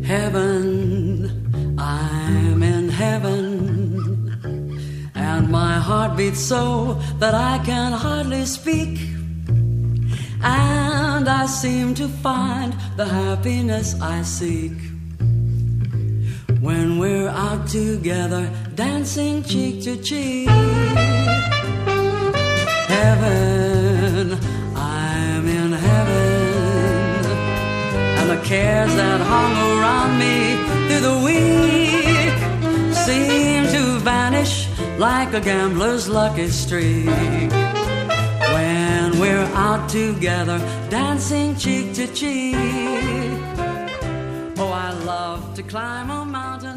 Heaven, I'm in heaven, and my heart beats so that I can hardly speak. And I seem to find the happiness I seek when we're out together, dancing cheek to cheek. Heaven, I'm in heaven, and the cares that hung around me through the week seem to vanish like a gambler's lucky streak when we're out together, dancing cheek to cheek. Oh, I love to climb a mountain